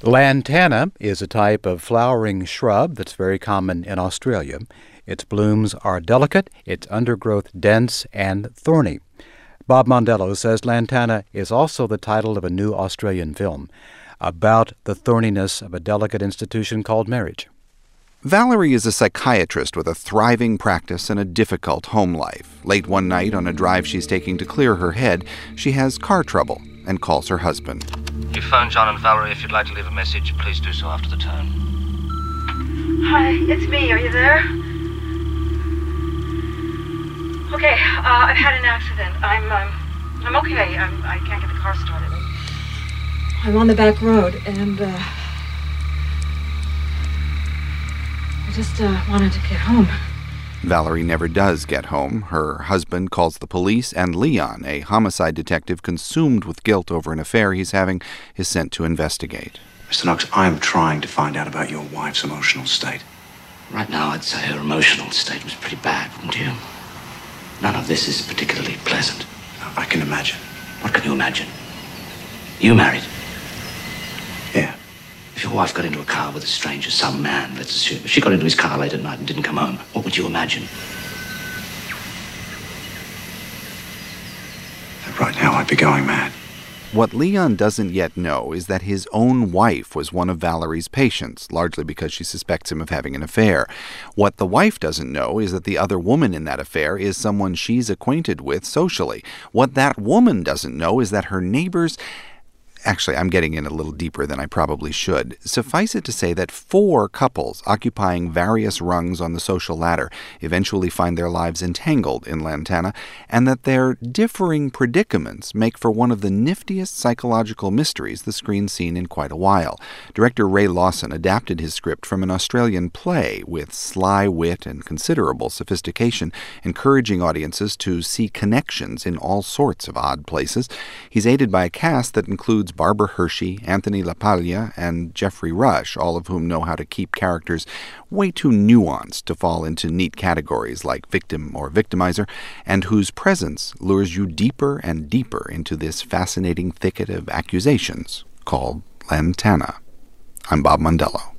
Lantana is a type of flowering shrub that's very common in Australia. Its blooms are delicate, its undergrowth dense and thorny. Bob Mondello says Lantana is also the title of a new Australian film about the thorniness of a delicate institution called marriage. Valerie is a psychiatrist with a thriving practice and a difficult home life. Late one night, on a drive she's taking to clear her head, she has car trouble and calls her husband. You phone John and Valerie if you'd like to leave a message. Please do so after the tone. Hi, it's me. Are you there? Okay, I've had an accident. I'm okay. I can't get the car started. I'm on the back road, and I just wanted to get home. Valerie never does get home. Her husband calls the police, and Leon, a homicide detective consumed with guilt over an affair he's having, is sent to investigate. Mr. Knox, I'm trying to find out about your wife's emotional state. Right now, I'd say her emotional state was pretty bad, wouldn't you? None of this is particularly pleasant. I can imagine. What can you imagine? You married? Yeah. If your wife got into a car with a stranger, some man, let's assume, if she got into his car late at night and didn't come home, what would you imagine? That right now I'd be going mad. What Leon doesn't yet know is that his own wife was one of Valerie's patients, largely because she suspects him of having an affair. What the wife doesn't know is that the other woman in that affair is someone she's acquainted with socially. What that woman doesn't know is that her neighbors... Actually, I'm getting in a little deeper than I probably should. Suffice it to say that 4 couples occupying various rungs on the social ladder eventually find their lives entangled in Lantana, and that their differing predicaments make for one of the niftiest psychological mysteries the screen's seen in quite a while. Director Ray Lawson adapted his script from an Australian play with sly wit and considerable sophistication, encouraging audiences to see connections in all sorts of odd places. He's aided by a cast that includes Barbara Hershey, Anthony LaPaglia, and Jeffrey Rush, all of whom know how to keep characters way too nuanced to fall into neat categories like victim or victimizer, and whose presence lures you deeper and deeper into this fascinating thicket of accusations called Lantana. I'm Bob Mondello.